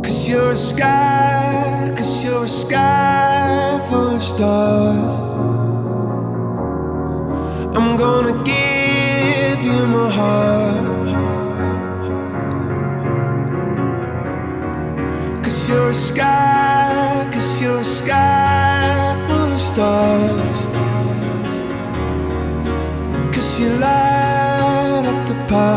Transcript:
you're a sky, 'cause you're a sky full of stars. I'm gonna give you my heart, 'cause you're a sky, 'cause you're a sky full of stars. 'Cause you light up the path.